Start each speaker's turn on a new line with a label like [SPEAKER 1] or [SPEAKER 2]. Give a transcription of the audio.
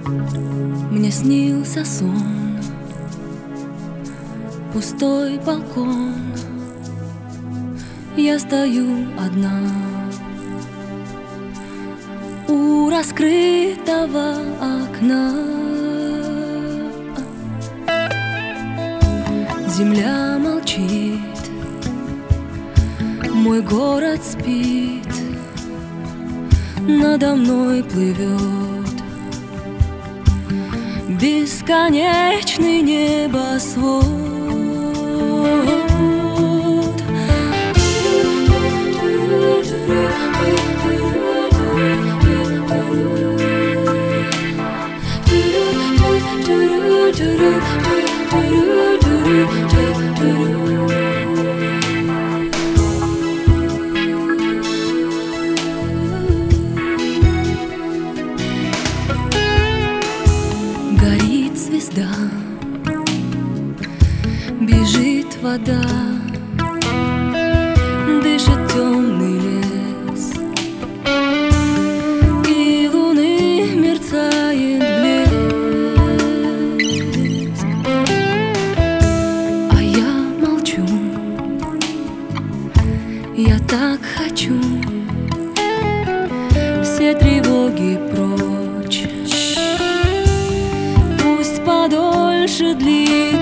[SPEAKER 1] Мне снился сон, пустой балкон. Я стою одна у раскрытого окна. Земля молчит, мой город спит, надо мной плывет бесконечный небосвод. Горит звезда, бежит вода, дышит темный лес, и луны мерцает блеск. А я молчу, я так хочу все тревоги прочь. Подольше длится